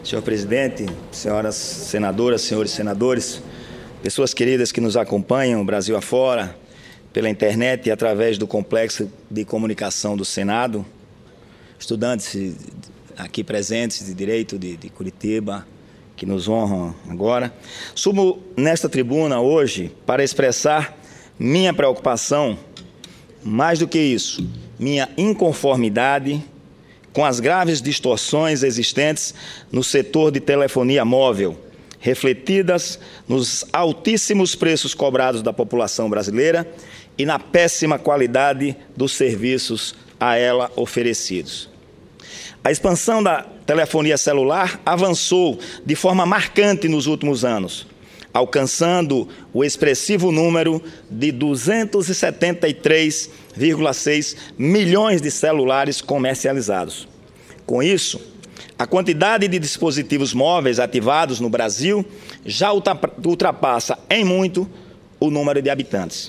Senhor presidente, senhoras senadoras, senhores senadores, pessoas queridas que nos acompanham Brasil afora, pela internet e através do complexo de comunicação do Senado, estudantes aqui presentes de Direito de Curitiba, que nos honram agora, subo nesta tribuna hoje para expressar minha preocupação, mais do que isso, minha inconformidade com as graves distorções existentes no setor de telefonia móvel, refletidas nos altíssimos preços cobrados da população brasileira e na péssima qualidade dos serviços a ela oferecidos. A expansão da telefonia celular avançou de forma marcante nos últimos anos, alcançando o expressivo número de 273,6 milhões de celulares comercializados. Com isso, a quantidade de dispositivos móveis ativados no Brasil já ultrapassa em muito o número de habitantes.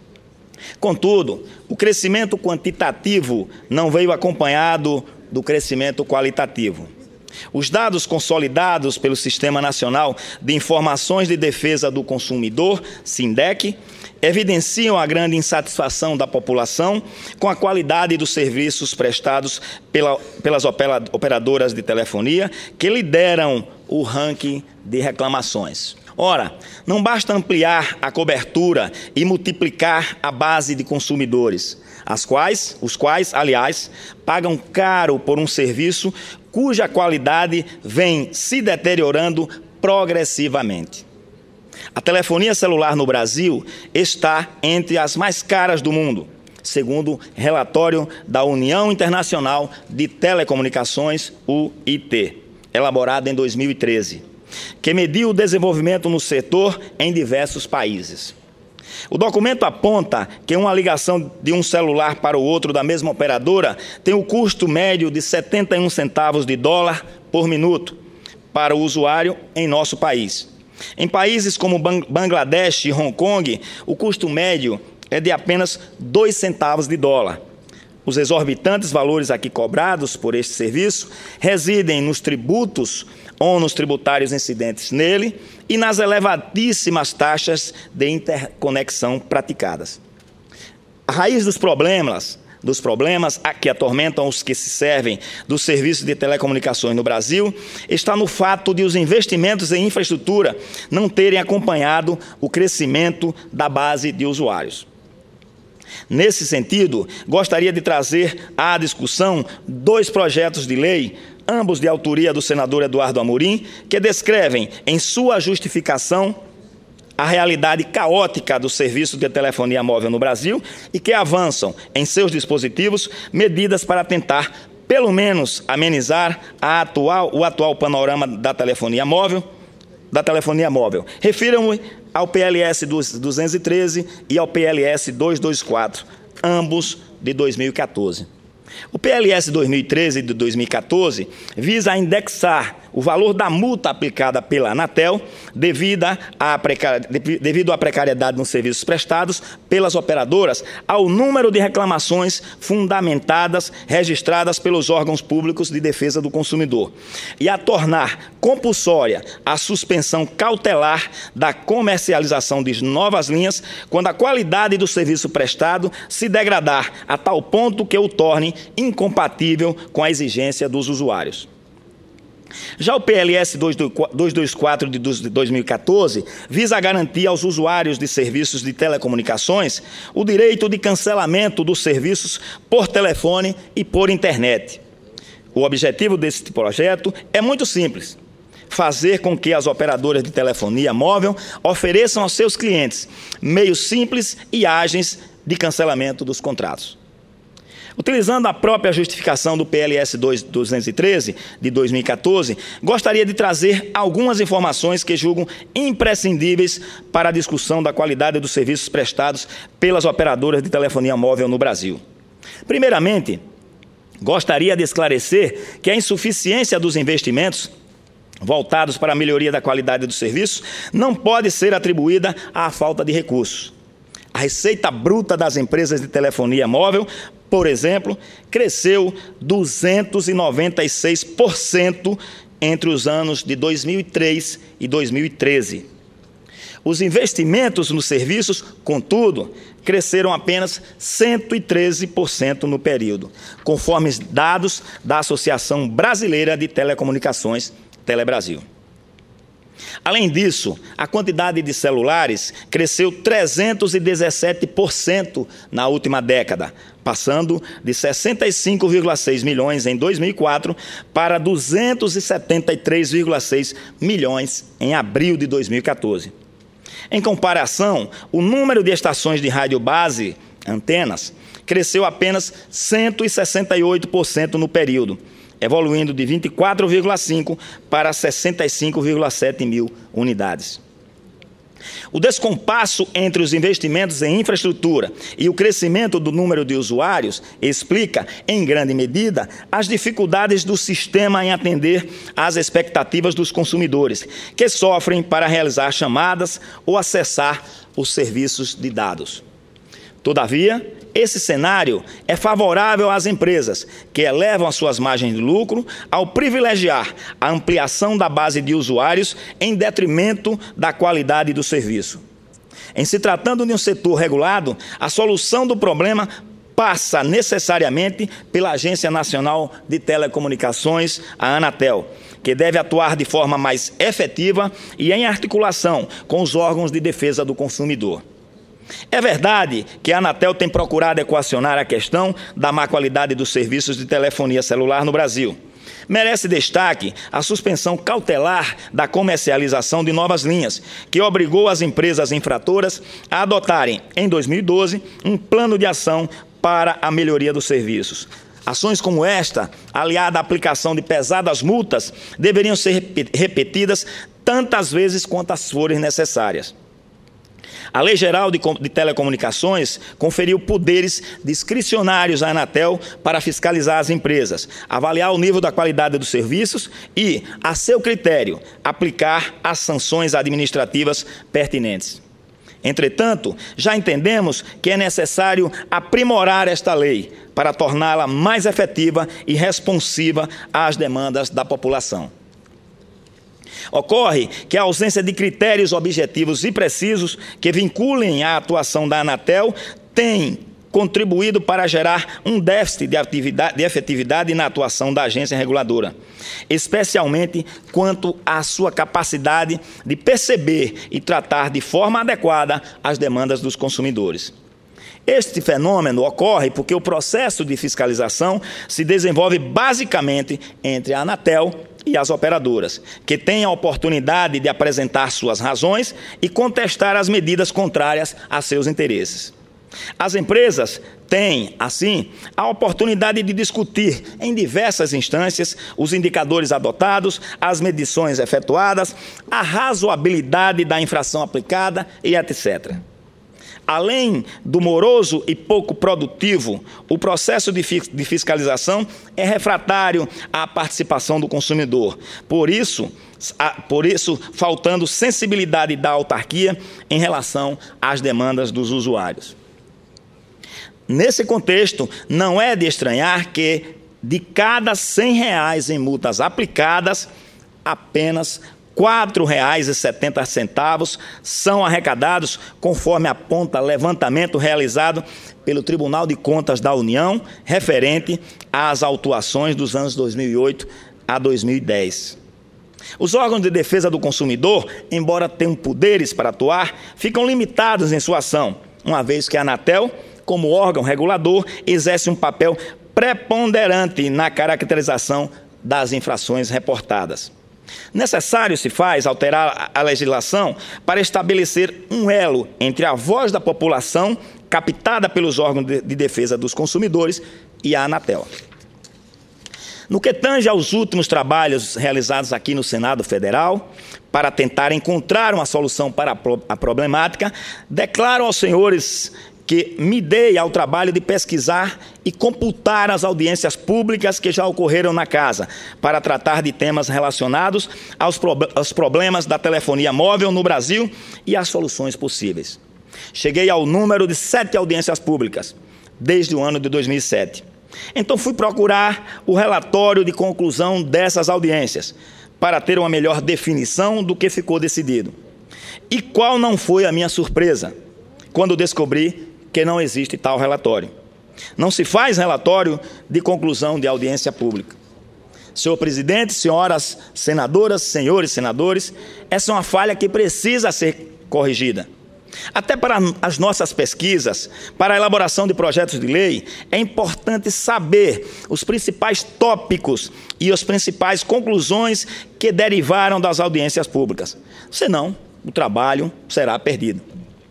Contudo, o crescimento quantitativo não veio acompanhado do crescimento qualitativo. Os dados consolidados pelo Sistema Nacional de Informações de Defesa do Consumidor, SINDEC, evidenciam a grande insatisfação da população com a qualidade dos serviços prestados pelas operadoras de telefonia, que lideram o ranking de reclamações. Ora, não basta ampliar a cobertura e multiplicar a base de consumidores, os quais, aliás, pagam caro por um serviço cuja qualidade vem se deteriorando progressivamente. A telefonia celular no Brasil está entre as mais caras do mundo, segundo relatório da União Internacional de Telecomunicações, UIT, elaborado em 2013, que mediu o desenvolvimento no setor em diversos países. O documento aponta que uma ligação de um celular para o outro da mesma operadora tem o custo médio de 71 centavos de dólar por minuto para o usuário em nosso país. Em países como Bangladesh e Hong Kong, o custo médio é de apenas 2 centavos de dólar. Os exorbitantes valores aqui cobrados por este serviço residem nos tributos ou nos tributários incidentes nele e nas elevadíssimas taxas de interconexão praticadas. A raiz dos problemas que atormentam os que se servem dos serviços de telecomunicações no Brasil está no fato de os investimentos em infraestrutura não terem acompanhado o crescimento da base de usuários. Nesse sentido, gostaria de trazer à discussão 2 projetos de lei, ambos de autoria do senador Eduardo Amorim, que descrevem em sua justificação a realidade caótica do serviço de telefonia móvel no Brasil e que avançam em seus dispositivos medidas para tentar, pelo menos, amenizar o atual panorama da telefonia móvel. Refiro-me ao PLS 213 e ao PLS 224, ambos de 2014. O PLS 2013 de 2014 visa indexar o valor da multa aplicada pela Anatel devido à precariedade nos serviços prestados pelas operadoras ao número de reclamações fundamentadas registradas pelos órgãos públicos de defesa do consumidor e a tornar compulsória a suspensão cautelar da comercialização de novas linhas quando a qualidade do serviço prestado se degradar a tal ponto que o torne incompatível com a exigência dos usuários. Já o PLS 224 de 2014 visa garantir aos usuários de serviços de telecomunicações o direito de cancelamento dos serviços por telefone e por internet. O objetivo desse projeto é muito simples: fazer com que as operadoras de telefonia móvel ofereçam aos seus clientes meios simples e ágeis de cancelamento dos contratos. Utilizando a própria justificação do PLS 213 de 2014, gostaria de trazer algumas informações que julgo imprescindíveis para a discussão da qualidade dos serviços prestados pelas operadoras de telefonia móvel no Brasil. Primeiramente, gostaria de esclarecer que a insuficiência dos investimentos voltados para a melhoria da qualidade do serviço não pode ser atribuída à falta de recursos. A receita bruta das empresas de telefonia móvel, por exemplo, cresceu 296% entre os anos de 2003 e 2013. Os investimentos nos serviços, contudo, cresceram apenas 113% no período, conforme dados da Associação Brasileira de Telecomunicações, Telebrasil. Além disso, a quantidade de celulares cresceu 317% na última década, passando de 65,6 milhões em 2004 para 273,6 milhões em abril de 2014. Em comparação, o número de estações de rádio base, antenas, cresceu apenas 168% no período, evoluindo de 24,5 para 65,7 mil unidades. O descompasso entre os investimentos em infraestrutura e o crescimento do número de usuários explica, em grande medida, as dificuldades do sistema em atender às expectativas dos consumidores, que sofrem para realizar chamadas ou acessar os serviços de dados. Todavia, esse cenário é favorável às empresas, que elevam as suas margens de lucro ao privilegiar a ampliação da base de usuários em detrimento da qualidade do serviço. Em se tratando de um setor regulado, a solução do problema passa necessariamente pela Agência Nacional de Telecomunicações, a Anatel, que deve atuar de forma mais efetiva e em articulação com os órgãos de defesa do consumidor. É verdade que a Anatel tem procurado equacionar a questão da má qualidade dos serviços de telefonia celular no Brasil. Merece destaque a suspensão cautelar da comercialização de novas linhas, que obrigou as empresas infratoras a adotarem, em 2012, um plano de ação para a melhoria dos serviços. Ações como esta, aliada à aplicação de pesadas multas, deveriam ser repetidas tantas vezes quantas forem necessárias. A Lei Geral de Telecomunicações conferiu poderes discricionários à Anatel para fiscalizar as empresas, avaliar o nível da qualidade dos serviços e, a seu critério, aplicar as sanções administrativas pertinentes. Entretanto, já entendemos que é necessário aprimorar esta lei para torná-la mais efetiva e responsiva às demandas da população. Ocorre que a ausência de critérios objetivos e precisos que vinculem a atuação da Anatel tem contribuído para gerar um déficit de efetividade na atuação da agência reguladora, especialmente quanto à sua capacidade de perceber e tratar de forma adequada as demandas dos consumidores. Este fenômeno ocorre porque o processo de fiscalização se desenvolve basicamente entre a Anatel e as operadoras, que têm a oportunidade de apresentar suas razões e contestar as medidas contrárias a seus interesses. As empresas têm, assim, a oportunidade de discutir em diversas instâncias os indicadores adotados, as medições efetuadas, a razoabilidade da infração aplicada e etc. Além do moroso e pouco produtivo, o processo de fiscalização é refratário à participação do consumidor. Por isso, faltando sensibilidade da autarquia em relação às demandas dos usuários. Nesse contexto, não é de estranhar que, de cada R$100 em multas aplicadas, apenas R$ 4,70 são arrecadados, conforme aponta levantamento realizado pelo Tribunal de Contas da União, referente às autuações dos anos 2008 a 2010. Os órgãos de defesa do consumidor, embora tenham poderes para atuar, ficam limitados em sua ação, uma vez que a Anatel, como órgão regulador, exerce um papel preponderante na caracterização das infrações reportadas. Necessário se faz alterar a legislação para estabelecer um elo entre a voz da população, captada pelos órgãos de defesa dos consumidores, e a Anatel. No que tange aos últimos trabalhos realizados aqui no Senado Federal, para tentar encontrar uma solução para a problemática, declaro aos senhores que me dei ao trabalho de pesquisar e computar as audiências públicas que já ocorreram na Casa, para tratar de temas relacionados aos problemas da telefonia móvel no Brasil e as soluções possíveis. Cheguei ao número de 7 audiências públicas, desde o ano de 2007. Então fui procurar o relatório de conclusão dessas audiências, para ter uma melhor definição do que ficou decidido. E qual não foi a minha surpresa quando descobri que não existe tal relatório? Não se faz relatório de conclusão de audiência pública. Senhor presidente, senhoras senadoras, senhores senadores, essa é uma falha que precisa ser corrigida. Até para as nossas pesquisas, para a elaboração de projetos de lei, é importante saber os principais tópicos e as principais conclusões que derivaram das audiências públicas. Senão, o trabalho será perdido.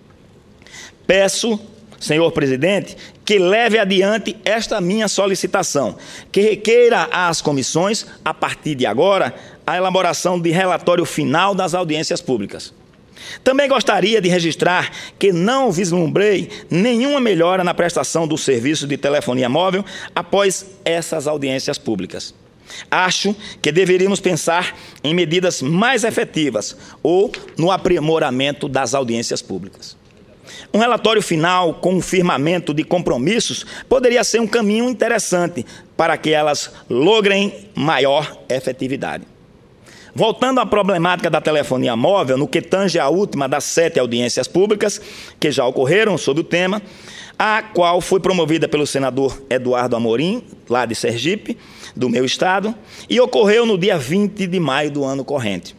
Peço, senhor presidente, que leve adiante esta minha solicitação, que requeira às comissões, a partir de agora, a elaboração de relatório final das audiências públicas. Também gostaria de registrar que não vislumbrei nenhuma melhora na prestação do serviço de telefonia móvel após essas audiências públicas. Acho que deveríamos pensar em medidas mais efetivas ou no aprimoramento das audiências públicas. Um relatório final com um firmamento de compromissos poderia ser um caminho interessante para que elas logrem maior efetividade. Voltando à problemática da telefonia móvel, no que tange à última das 7 audiências públicas que já ocorreram sobre o tema, a qual foi promovida pelo senador Eduardo Amorim, lá de Sergipe, do meu estado, e ocorreu no dia 20 de maio do ano corrente.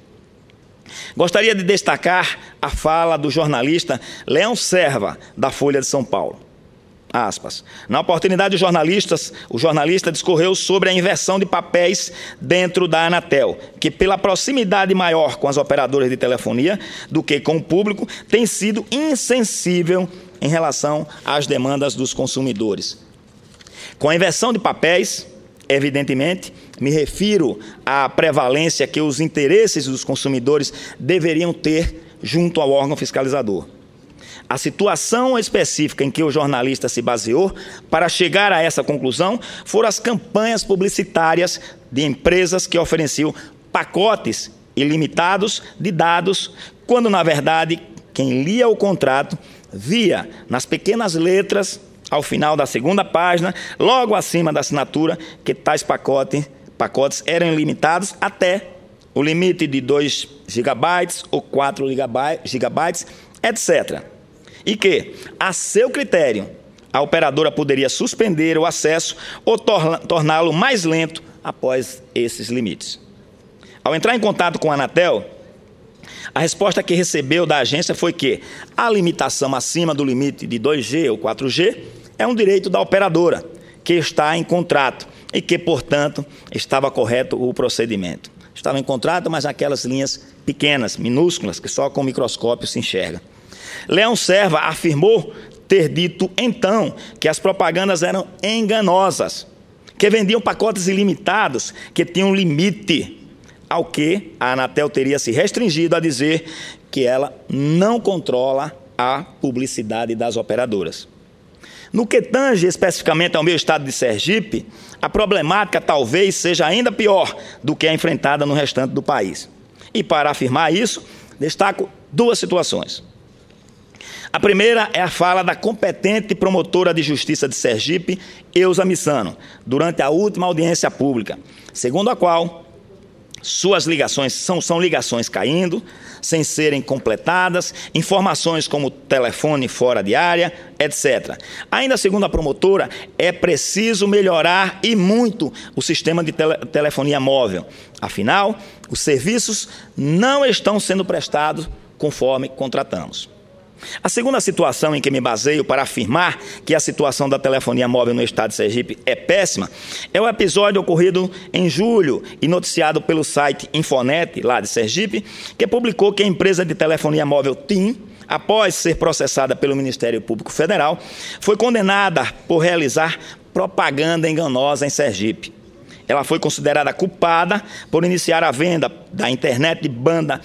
Gostaria de destacar a fala do jornalista Leão Serva, da Folha de São Paulo. Aspas. Na oportunidade, o jornalista discorreu sobre a inversão de papéis dentro da Anatel, que, pela proximidade maior com as operadoras de telefonia do que com o público, tem sido insensível em relação às demandas dos consumidores. Com a inversão de papéis, evidentemente, me refiro à prevalência que os interesses dos consumidores deveriam ter junto ao órgão fiscalizador. A situação específica em que o jornalista se baseou para chegar a essa conclusão foram as campanhas publicitárias de empresas que ofereciam pacotes ilimitados de dados, quando, na verdade, quem lia o contrato via nas pequenas letras, ao final da segunda página, logo acima da assinatura, que tais pacotes eram limitados até o limite de 2 GB ou 4 GB, etc. E que, a seu critério, a operadora poderia suspender o acesso ou torná-lo mais lento após esses limites. Ao entrar em contato com a Anatel, a resposta que recebeu da agência foi que a limitação acima do limite de 2G ou 4G é um direito da operadora, que está em contrato e que, portanto, estava correto o procedimento. Estava em contrato, mas aquelas linhas pequenas, minúsculas, que só com o microscópio se enxerga. Leão Serva afirmou ter dito, então, que as propagandas eram enganosas, que vendiam pacotes ilimitados, que tinham limite, ao que a Anatel teria se restringido a dizer que ela não controla a publicidade das operadoras. No que tange especificamente ao meu estado de Sergipe, a problemática talvez seja ainda pior do que a enfrentada no restante do país. E para afirmar isso, destaco 2 situações. A primeira é a fala da competente promotora de justiça de Sergipe, Eusa Missano, durante a última audiência pública, segundo a qual suas ligações são ligações caindo, sem serem completadas, informações como telefone fora de área, etc. Ainda segundo a promotora, é preciso melhorar e muito o sistema de telefonia móvel. Afinal, os serviços não estão sendo prestados conforme contratamos. A segunda situação em que me baseio para afirmar que a situação da telefonia móvel no estado de Sergipe é péssima é o episódio ocorrido em julho e noticiado pelo site Infonet, lá de Sergipe, que publicou que a empresa de telefonia móvel TIM, após ser processada pelo Ministério Público Federal, foi condenada por realizar propaganda enganosa em Sergipe. Ela foi considerada culpada por iniciar a venda da internet de banda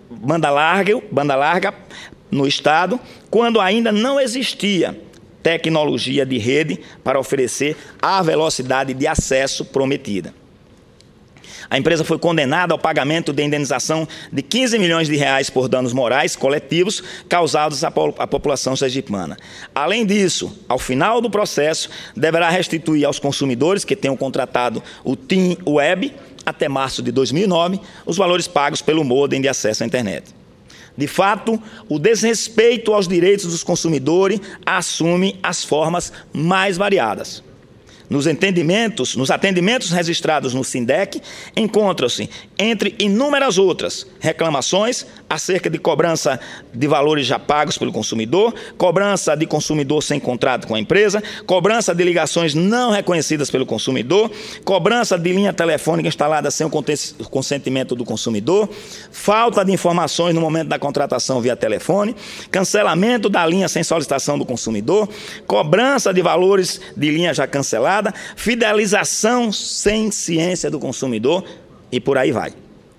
larga no estado, quando ainda não existia tecnologia de rede para oferecer a velocidade de acesso prometida. A empresa foi condenada ao pagamento de indenização de R$15 milhões por danos morais coletivos causados à população sergipana. Além disso, ao final do processo, deverá restituir aos consumidores que tenham contratado o TIM Web até março de 2009 os valores pagos pelo modem de acesso à internet. De fato, o desrespeito aos direitos dos consumidores assume as formas mais variadas. Nos atendimentos registrados no SINDEC, encontram-se, entre inúmeras outras, reclamações acerca de cobrança de valores já pagos pelo consumidor, cobrança de consumidor sem contrato com a empresa, cobrança de ligações não reconhecidas pelo consumidor, cobrança de linha telefônica instalada sem o consentimento do consumidor, falta de informações no momento da contratação via telefone, cancelamento da linha sem solicitação do consumidor, cobrança de valores de linha já cancelada, fidelização sem ciência do consumidor e por aí vai.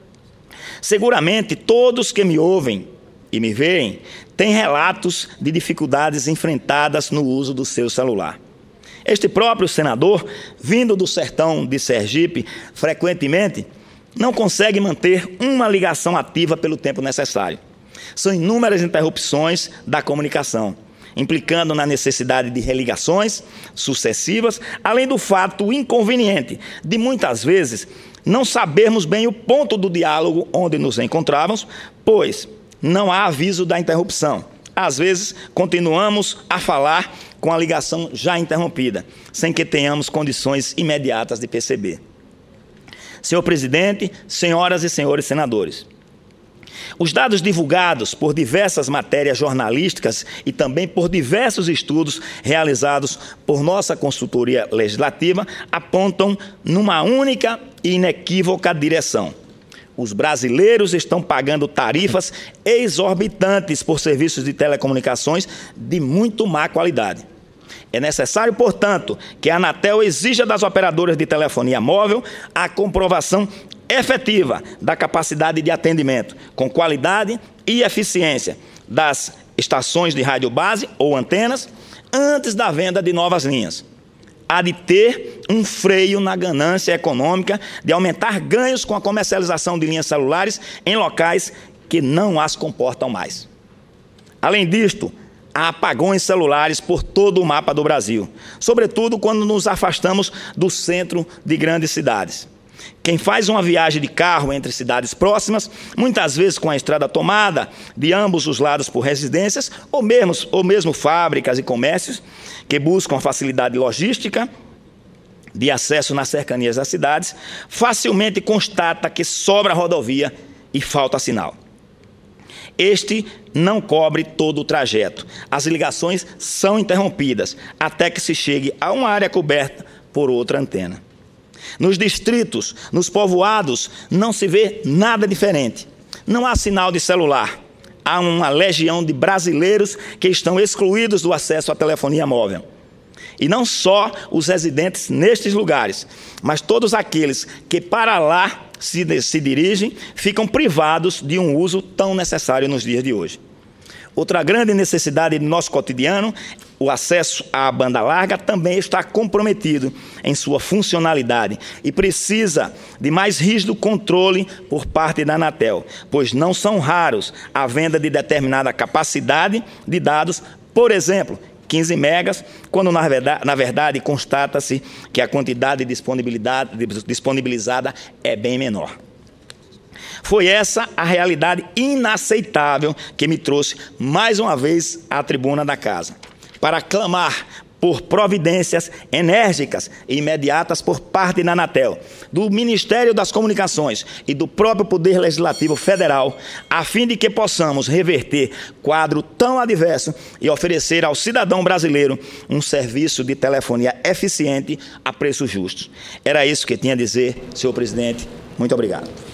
Seguramente todos que me ouvem e me veem têm relatos de dificuldades enfrentadas no uso do seu celular. Este próprio senador, vindo do sertão de Sergipe, frequentemente não consegue manter uma ligação ativa pelo tempo necessário. São inúmeras interrupções da comunicação, implicando na necessidade de religações sucessivas, além do fato inconveniente de, muitas vezes, não sabermos bem o ponto do diálogo onde nos encontrávamos, pois não há aviso da interrupção. Às vezes, continuamos a falar com a ligação já interrompida, sem que tenhamos condições imediatas de perceber. Senhor presidente, senhoras e senhores senadores, os dados divulgados por diversas matérias jornalísticas e também por diversos estudos realizados por nossa consultoria legislativa apontam numa única e inequívoca direção. Os brasileiros estão pagando tarifas exorbitantes por serviços de telecomunicações de muito má qualidade. É necessário, portanto, que a Anatel exija das operadoras de telefonia móvel a comprovação efetiva da capacidade de atendimento, com qualidade e eficiência das estações de rádio base ou antenas, antes da venda de novas linhas. Há de ter um freio na ganância econômica de aumentar ganhos com a comercialização de linhas celulares em locais que não as comportam mais. Além disto, há apagões celulares por todo o mapa do Brasil, sobretudo quando nos afastamos do centro de grandes cidades. Quem faz uma viagem de carro entre cidades próximas, muitas vezes com a estrada tomada de ambos os lados por residências, ou mesmo fábricas e comércios, que buscam a facilidade logística de acesso nas cercanias das cidades, facilmente constata que sobra rodovia e falta sinal. Este não cobre todo o trajeto. As ligações são interrompidas até que se chegue a uma área coberta por outra antena. Nos distritos, nos povoados, não se vê nada diferente. Não há sinal de celular. Há uma legião de brasileiros que estão excluídos do acesso à telefonia móvel. E não só os residentes nestes lugares, mas todos aqueles que para lá se dirigem, ficam privados de um uso tão necessário nos dias de hoje. Outra grande necessidade do nosso cotidiano, o acesso à banda larga, também está comprometido em sua funcionalidade e precisa de mais rígido controle por parte da Anatel, pois não são raros a venda de determinada capacidade de dados, por exemplo, 15 megas, quando na verdade constata-se que a quantidade disponibilizada é bem menor. Foi essa a realidade inaceitável que me trouxe mais uma vez à tribuna da casa, para clamar por providências enérgicas e imediatas por parte da Anatel, do Ministério das Comunicações e do próprio Poder Legislativo Federal, a fim de que possamos reverter quadro tão adverso e oferecer ao cidadão brasileiro um serviço de telefonia eficiente a preços justos. Era isso que tinha a dizer, senhor presidente. Muito obrigado.